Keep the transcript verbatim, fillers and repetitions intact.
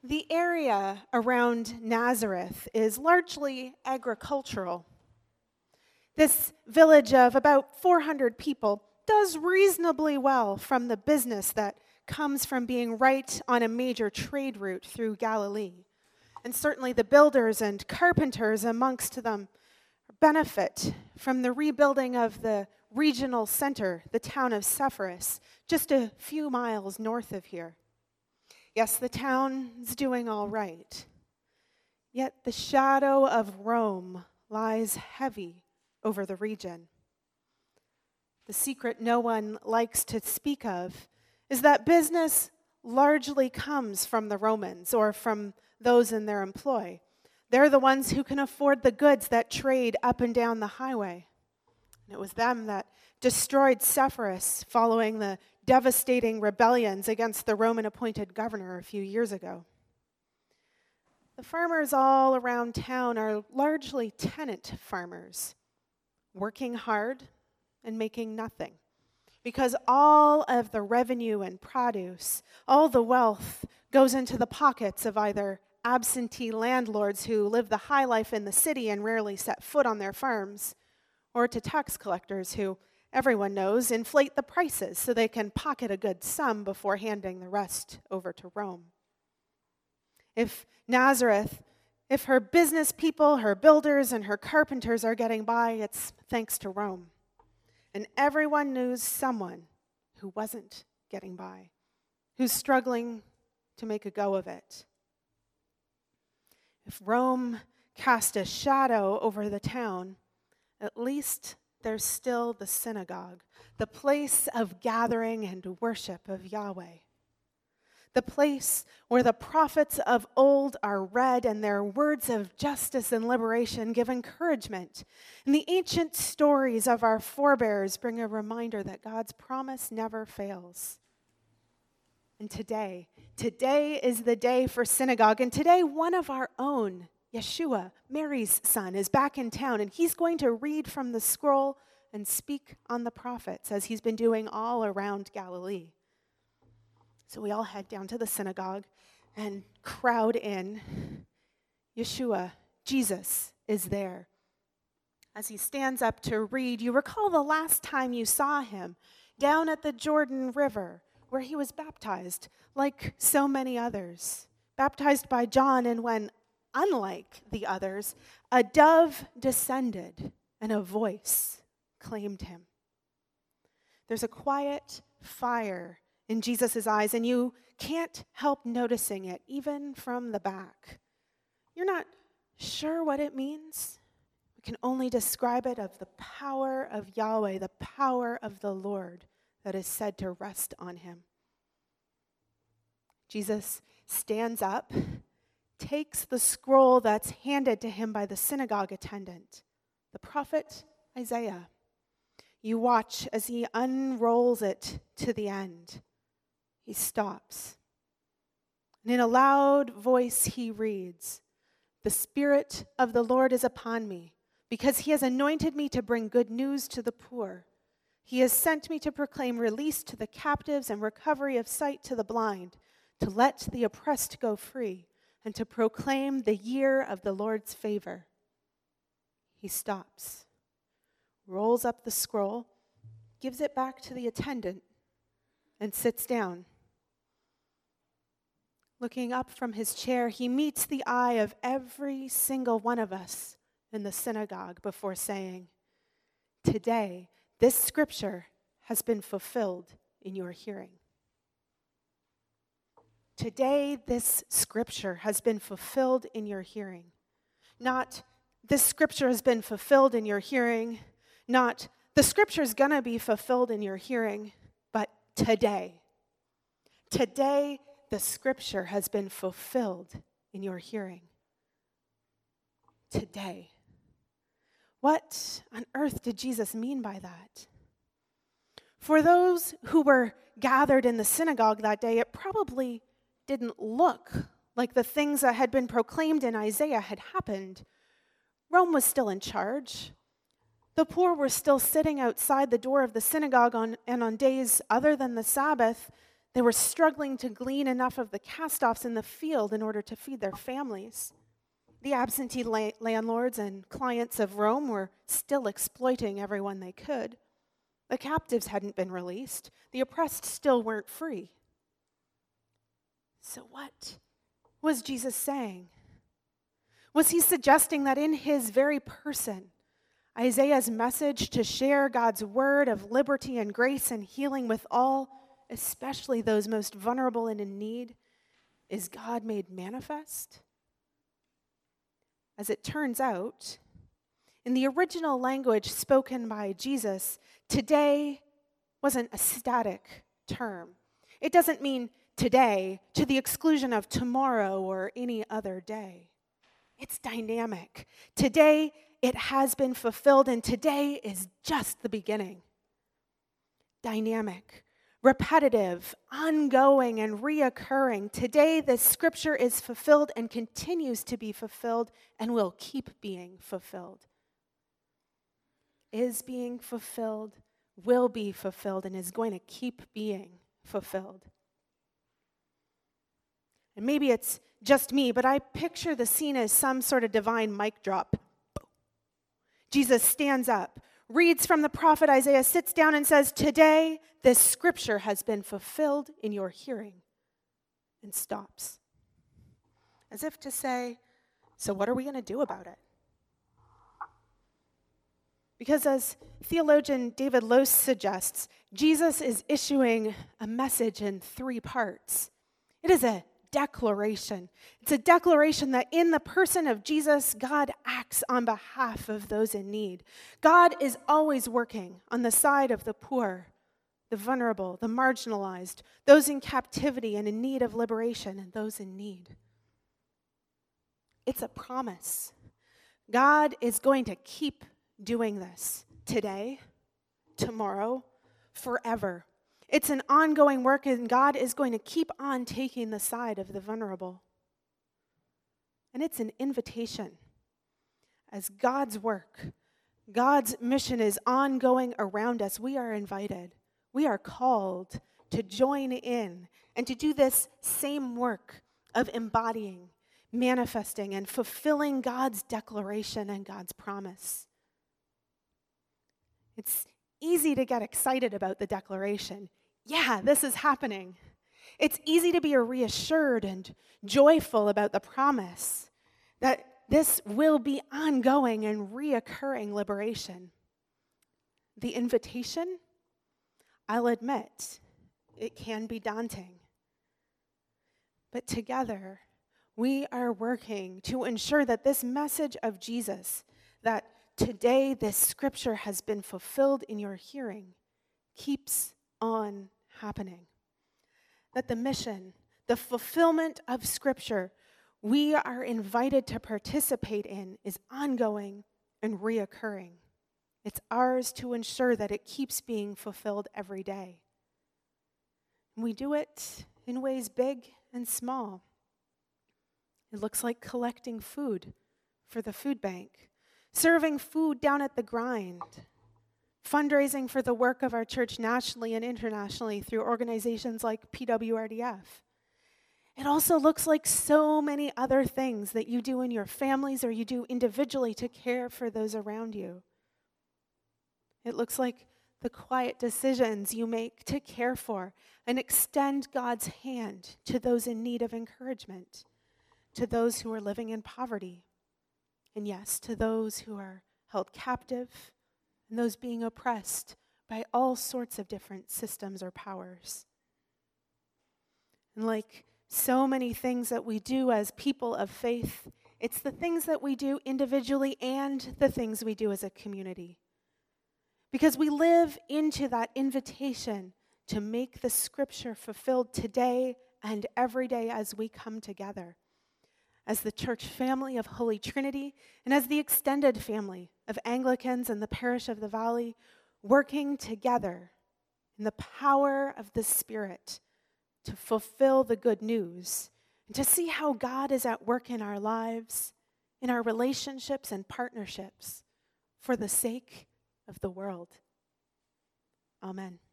The area around Nazareth is largely agricultural. This village of about four hundred people does reasonably well from the business that comes from being right on a major trade route through Galilee. And certainly the builders and carpenters amongst them benefit from the rebuilding of the regional center, the town of Sepphoris, just a few miles north of here. Yes, the town's doing all right. Yet the shadow of Rome lies heavy over the region. The secret no one likes to speak of is that business largely comes from the Romans or from those in their employ. They're the ones who can afford the goods that trade up and down the highway. And it was them that destroyed Sepphoris following the devastating rebellions against the Roman-appointed governor a few years ago. The farmers all around town are largely tenant farmers, working hard and making nothing, because all of the revenue and produce, all the wealth, goes into the pockets of either absentee landlords who live the high life in the city and rarely set foot on their farms, or to tax collectors who, everyone knows, inflate the prices so they can pocket a good sum before handing the rest over to Rome. If Nazareth, if her business people, her builders, and her carpenters are getting by, it's thanks to Rome. And everyone knows someone who wasn't getting by, who's struggling to make a go of it. If Rome cast a shadow over the town, at least there's still the synagogue, the place of gathering and worship of Yahweh. The place where the prophets of old are read and their words of justice and liberation give encouragement. And the ancient stories of our forebears bring a reminder that God's promise never fails. And today, today is the day for synagogue. And today, one of our own, Yeshua, Mary's son, is back in town, and he's going to read from the scroll and speak on the prophets, as he's been doing all around Galilee. So we all head down to the synagogue and crowd in. Yeshua, Jesus, is there. As he stands up to read, you recall the last time you saw him down at the Jordan River, where he was baptized, like so many others, baptized by John, and when, unlike the others, a dove descended and a voice claimed him. There's a quiet fire in Jesus' eyes, and you can't help noticing it, even from the back. You're not sure what it means. We can only describe it of the power of Yahweh, the power of the Lord that is said to rest on him. Jesus stands up, takes the scroll that's handed to him by the synagogue attendant, the prophet Isaiah. You watch as he unrolls it to the end. He stops. And in a loud voice he reads, "The Spirit of the Lord is upon me, because he has anointed me to bring good news to the poor. He has sent me to proclaim release to the captives and recovery of sight to the blind, to let the oppressed go free, and to proclaim the year of the Lord's favor." He stops, rolls up the scroll, gives it back to the attendant, and sits down. Looking up from his chair, he meets the eye of every single one of us in the synagogue before saying, "Today, this scripture has been fulfilled in your hearing." Today, this scripture has been fulfilled in your hearing. Not, this scripture has been fulfilled in your hearing. Not, the scripture is going to be fulfilled in your hearing. But today, today, the scripture has been fulfilled in your hearing. Today. What on earth did Jesus mean by that? For those who were gathered in the synagogue that day, it probably didn't look like the things that had been proclaimed in Isaiah had happened. Rome was still in charge. The poor were still sitting outside the door of the synagogue on, and on days other than the Sabbath, They were struggling to glean enough of the cast-offs in the field in order to feed their families. The absentee la- landlords and clients of Rome were still exploiting everyone they could. The captives hadn't been released. The oppressed still weren't free. So what was Jesus saying? Was he suggesting that in his very person, Isaiah's message to share God's word of liberty and grace and healing with all, especially those most vulnerable and in need, is God made manifest? As it turns out, in the original language spoken by Jesus, today wasn't a static term. It doesn't mean today to the exclusion of tomorrow or any other day. It's dynamic. Today, it has been fulfilled, and today is just the beginning. Dynamic, repetitive, ongoing, and reoccurring. Today, this scripture is fulfilled and continues to be fulfilled and will keep being fulfilled. Is being fulfilled, will be fulfilled, and is going to keep being fulfilled. And maybe it's just me, but I picture the scene as some sort of divine mic drop. Jesus stands up, reads from the prophet Isaiah, sits down and says, "Today, this scripture has been fulfilled in your hearing," and stops. As if to say, so what are we going to do about it? Because as theologian David Lose suggests, Jesus is issuing a message in three parts. It is a declaration. It's a declaration that in the person of Jesus, God acts on behalf of those in need. God is always working on the side of the poor, the vulnerable, the marginalized, those in captivity and in need of liberation, and those in need. It's a promise. God is going to keep doing this today, tomorrow, forever. It's an ongoing work, and God is going to keep on taking the side of the vulnerable. And it's an invitation. As God's work, God's mission is ongoing around us. We are invited. We are called to join in and to do this same work of embodying, manifesting, and fulfilling God's declaration and God's promise. It's easy to get excited about the declaration. Yeah, this is happening. It's easy to be reassured and joyful about the promise that this will be ongoing and reoccurring liberation. The invitation, I'll admit, it can be daunting. But together, we are working to ensure that this message of Jesus, that today this scripture has been fulfilled in your hearing, keeps on happening. That the mission, the fulfillment of scripture we are invited to participate in is ongoing and reoccurring. It's ours to ensure that it keeps being fulfilled every day. And we do it in ways big and small. It looks like collecting food for the food bank, serving food down at the grind, fundraising for the work of our church nationally and internationally through organizations like P W R D F. It also looks like so many other things that you do in your families or you do individually to care for those around you. It looks like the quiet decisions you make to care for and extend God's hand to those in need of encouragement, to those who are living in poverty, and yes, to those who are held captive and those being oppressed by all sorts of different systems or powers. And like so many things that we do as people of faith, it's the things that we do individually and the things we do as a community. Because we live into that invitation to make the scripture fulfilled today and every day as we come together, as the church family of Holy Trinity and as the extended family of Anglicans and the parish of the Valley, working together in the power of the Spirit to fulfill the good news and to see how God is at work in our lives, in our relationships and partnerships for the sake of the world. Amen.